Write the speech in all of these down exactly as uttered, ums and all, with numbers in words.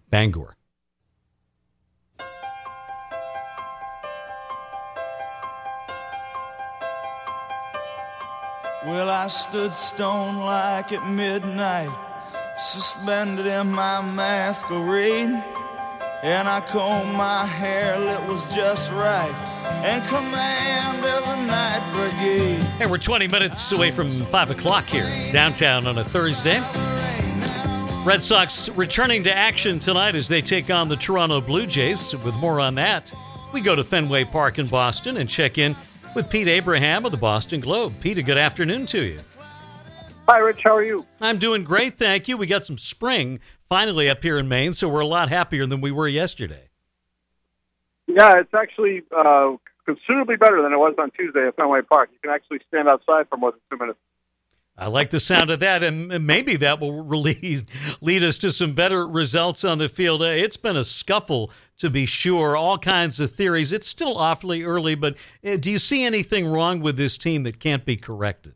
Bangor. Well, I stood stone-like at midnight, suspended in my masquerade, and I combed my hair, it was just right, and commanded the night brigade. Hey, we're twenty minutes away from five o'clock here, downtown on a Thursday. Red Sox returning to action tonight as they take on the Toronto Blue Jays. With more on that, we go to Fenway Park in Boston and check in with Pete Abraham of the Boston Globe. Pete, a good afternoon to you. Hi, Rich. How are you? I'm doing great, thank you. We got some spring finally up here in Maine, so we're a lot happier than we were yesterday. Yeah, it's actually uh, considerably better than it was on Tuesday at Fenway Park. You can actually stand outside for more than two minutes. I like the sound of that, and maybe that will lead, lead us to some better results on the field. It's been a scuffle, to be sure, all kinds of theories. It's still awfully early, but do you see anything wrong with this team that can't be corrected?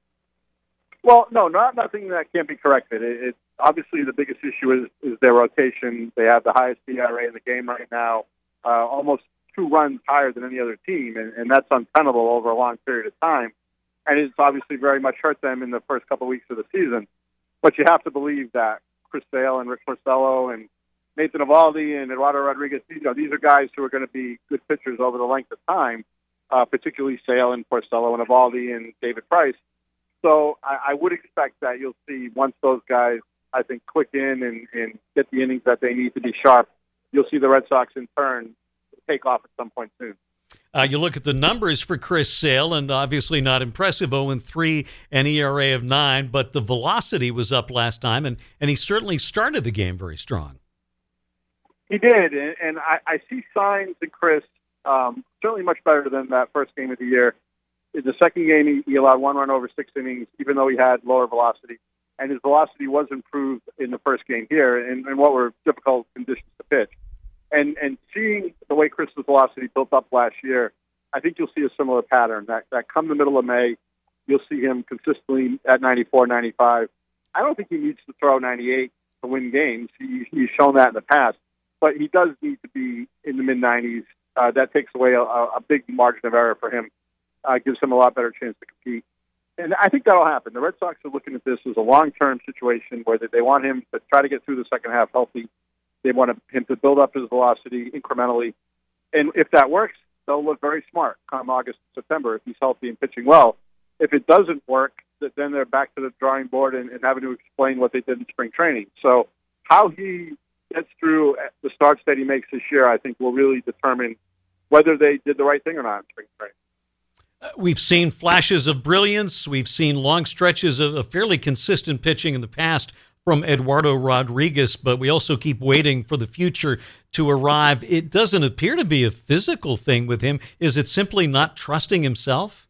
Well, no, not nothing that can't be corrected. It, it, obviously, the biggest issue is, is their rotation. They have the highest E R A in the game right now, uh, almost two runs higher than any other team, and, and that's untenable over a long period of time. And it's obviously very much hurt them in the first couple of weeks of the season. But you have to believe that Chris Sale and Rick Porcello and Nathan Eovaldi and Eduardo Rodriguez, you know, these are guys who are going to be good pitchers over the length of time, uh, particularly Sale and Porcello and Eovaldi and David Price. So I, I would expect that you'll see once those guys, I think, click in and, and get the innings that they need to be sharp, you'll see the Red Sox in turn take off at some point soon. Uh, you look at the numbers for Chris Sale, and obviously not impressive, oh and three, an E R A of nine, but the velocity was up last time, and, and he certainly started the game very strong. He did, and, and I, I see signs in Chris um, certainly much better than that first game of the year. In the second game, he, he allowed one run over six innings, even though he had lower velocity, and his velocity was improved in the first game here in, in what were difficult conditions to pitch. And and seeing the way Chris's velocity built up last year, I think you'll see a similar pattern. That that come the middle of May, you'll see him consistently at ninety-four, ninety-five. I don't think he needs to throw ninety-eight to win games. He, he's shown that in the past. But he does need to be in the mid-nineties. Uh, that takes away a, a big margin of error for him. Uh, gives him a lot better chance to compete. And I think that'll happen. The Red Sox are looking at this as a long-term situation where they want him to try to get through the second half healthy. They want him to build up his velocity incrementally. And if that works, they'll look very smart come August and September if he's healthy and pitching well. If it doesn't work, then they're back to the drawing board and, and having to explain what they did in spring training. So how he gets through the starts that he makes this year, I think, will really determine whether they did the right thing or not in spring training. We've seen flashes of brilliance. We've seen long stretches of, of fairly consistent pitching in the past from Eduardo Rodriguez, but we also keep waiting for the future to arrive. It doesn't appear to be a physical thing with him. Is it simply not trusting himself?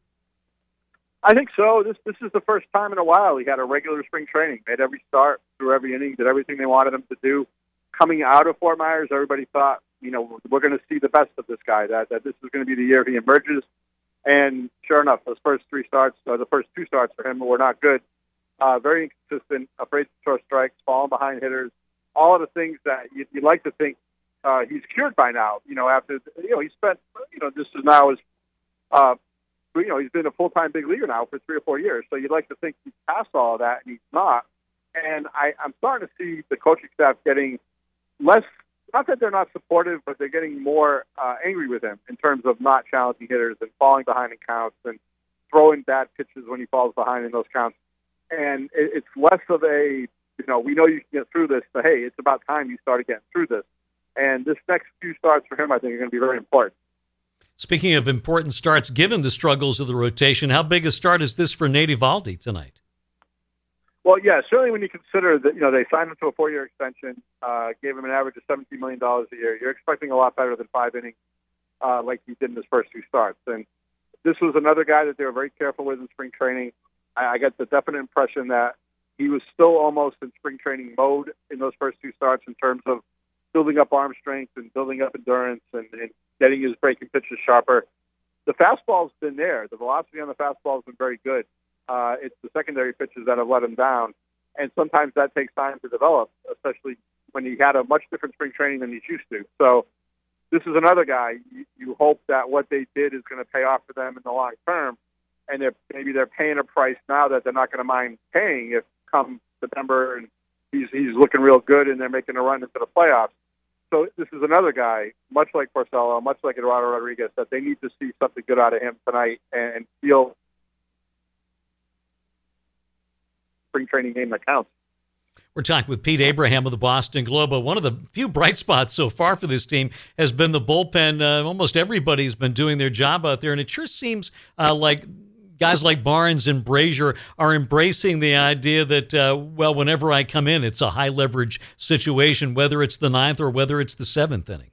I think so. This this is the first time in a while he had a regular spring training, made every start, through every inning, did everything they wanted him to do. Coming out of Fort Myers, everybody thought, you know, we're going to see the best of this guy, that, that this is going to be the year he emerges. And sure enough, those first three starts, or the first two starts for him were not good. Uh, very inconsistent, afraid to throw strikes, falling behind hitters, all of the things that you'd, you'd like to think uh, he's cured by now. You know, after, you know, he spent, you know, this is now his, uh, you know, he's been a full-time big leaguer now for three or four years. So you'd like to think he's past all of that, and he's not. And I, I'm starting to see the coaching staff getting less, not that they're not supportive, but they're getting more uh, angry with him in terms of not challenging hitters and falling behind in counts and throwing bad pitches when he falls behind in those counts. And it, it's less of a, you know, we know you can get through this, but hey, it's about time you started getting through this. And this next few starts for him, I think, are going to be very important. Speaking of important starts, given the struggles of the rotation, how big a start is this for Nate Eovaldi tonight? Well, yeah, certainly when you consider that, you know, they signed him to a four-year extension, uh, gave him an average of seventeen million dollars a year. You're expecting a lot better than five innings uh, like he did in his first two starts. And this was another guy that they were very careful with in spring training. I, I got the definite impression that he was still almost in spring training mode in those first two starts in terms of building up arm strength and building up endurance and, and getting his breaking pitches sharper. The fastball's been there. The velocity on the fastball has been very good. Uh, it's the secondary pitches that have let him down, and sometimes that takes time to develop, especially when he had a much different spring training than he's used to. So this is another guy. You, you hope that what they did is going to pay off for them in the long term, and they're, maybe they're paying a price now that they're not going to mind paying if come September and he's he's looking real good and they're making a run into the playoffs. So this is another guy, much like Porcello, much like Eduardo Rodriguez, that they need to see something good out of him tonight and feel spring training game that counts. We're talking with Pete Abraham of the Boston Globe. One of the few bright spots so far for this team has been the bullpen. Uh, almost everybody's been doing their job out there, and it sure seems uh, like guys like Barnes and Brazier are embracing the idea that, uh, well, whenever I come in, it's a high-leverage situation, whether it's the ninth or whether it's the seventh inning.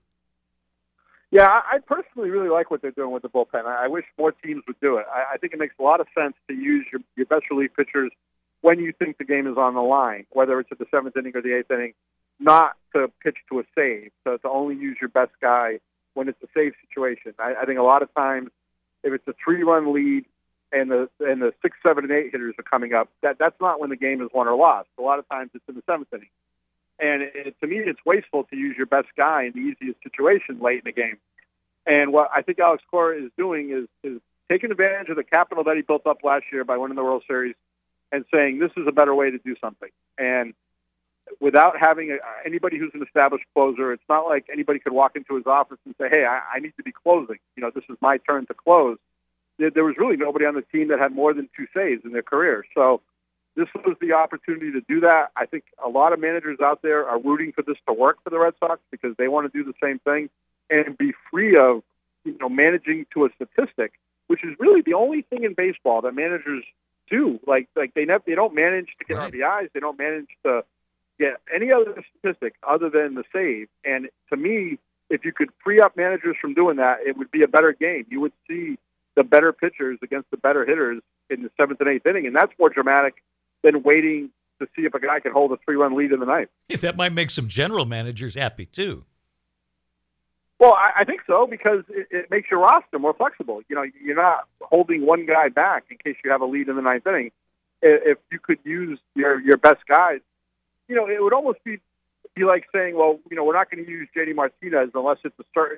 Yeah, I personally really like what they're doing with the bullpen. I wish more teams would do it. I think it makes a lot of sense to use your, your best relief pitchers when you think the game is on the line, whether it's at the seventh inning or the eighth inning, not to pitch to a save, so to only use your best guy when it's a save situation. I, I think a lot of times if it's a three-run lead, and the and the six, seven, and eight hitters are coming up, that that's not when the game is won or lost. A lot of times it's in the seventh inning. And it, to me, it's wasteful to use your best guy in the easiest situation late in the game. And what I think Alex Cora is doing is, is taking advantage of the capital that he built up last year by winning the World Series and saying this is a better way to do something. And without having a, anybody who's an established closer, it's not like anybody could walk into his office and say, hey, I, I need to be closing. You know, this is my turn to close. There was really nobody on the team that had more than two saves in their career. So this was the opportunity to do that. I think a lot of managers out there are rooting for this to work for the Red Sox because they want to do the same thing and be free of, you know, managing to a statistic, which is really the only thing in baseball that managers do. Like, like they never, they don't manage to get right. R B Is. They don't manage to get any other statistic other than the save. And to me, if you could free up managers from doing that, it would be a better game. You would see the better pitchers against the better hitters in the seventh and eighth inning, and that's more dramatic than waiting to see if a guy can hold a three-run lead in the ninth. That might make some general managers happy, too. Well, I, I think so, because it, it makes your roster more flexible. You know, you're not holding one guy back in case you have a lead in the ninth inning. If you could use your, your best guys, you know, it would almost be, be like saying, well, you know, we're not going to use J D Martinez unless it's a certain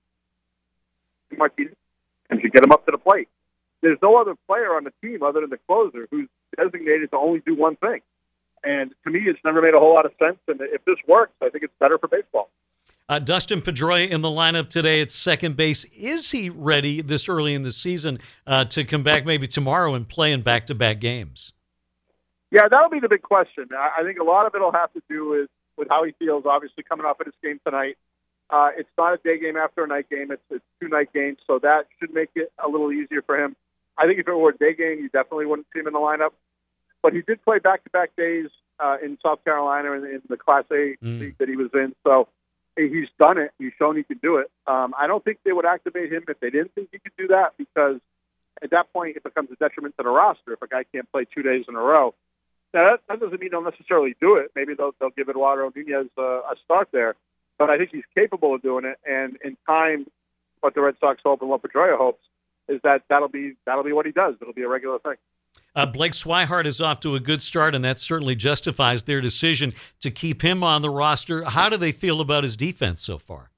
Martinez. And to get him up to the plate. There's no other player on the team other than the closer who's designated to only do one thing. And to me, it's never made a whole lot of sense. And if this works, I think it's better for baseball. Uh, Dustin Pedroia in the lineup today at second base. Is he ready this early in the season uh, to come back maybe tomorrow and play in back-to-back games? Yeah, that'll be the big question. I, I think a lot of it will have to do with, with how he feels, obviously, coming off of this game tonight. Uh, it's not a day game after a night game. It's, it's two night games, so that should make it a little easier for him. I think if it were a day game, you definitely wouldn't see him in the lineup. But he did play back-to-back days uh, in South Carolina in, in the Class A mm. league that he was in. So he's done it. He's shown he can do it. Um, I don't think they would activate him if they didn't think he could do that, because at that point it becomes a detriment to the roster if a guy can't play two days in a row. Now, that, that doesn't mean they'll necessarily do it. Maybe they'll, they'll give Eduardo Nunez uh, a start there. But I think he's capable of doing it, and in time, what the Red Sox hope and what Pedroia hopes is that that'll be that'll be what he does. It'll be a regular thing. Uh, Blake Swihart is off to a good start, and that certainly justifies their decision to keep him on the roster. How do they feel about his defense so far?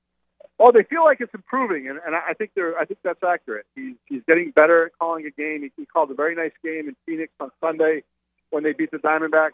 Well, they feel like it's improving, and, and I think they're I think that's accurate. He's he's getting better at calling a game. He, he called a very nice game in Phoenix on Sunday when they beat the Diamondbacks.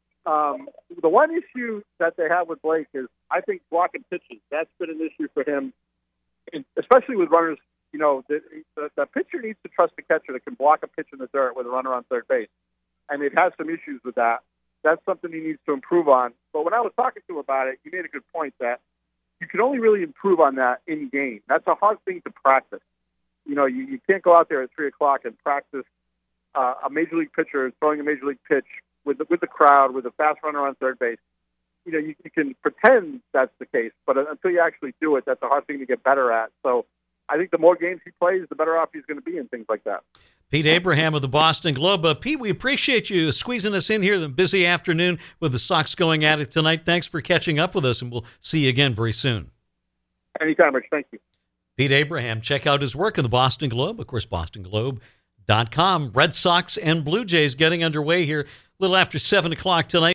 Um, the one issue that they have with Blake is, I think, blocking pitches. That's been an issue for him, and especially with runners. You know, the, the, the pitcher needs to trust the catcher that can block a pitch in the dirt with a runner on third base. And they've had some issues with that. That's something he needs to improve on. But when I was talking to him about it, he made a good point that you can only really improve on that in game. That's a hard thing to practice. You know, you, you can't go out there at three o'clock and practice uh, a major league pitcher throwing a major league pitch with the, with the crowd, with a fast runner on third base. You know, you, you can pretend that's the case, but until you actually do it, that's a hard thing to get better at. So I think the more games he plays, the better off he's going to be in things like that. Pete Abraham of the Boston Globe. Uh, Pete, we appreciate you squeezing us in here the busy afternoon with the Sox going at it tonight. Thanks for catching up with us, and we'll see you again very soon. Anytime, Rich. Thank you. Pete Abraham. Check out his work in the Boston Globe. Of course, boston globe dot com. Red Sox and Blue Jays getting underway here a little after seven o'clock tonight.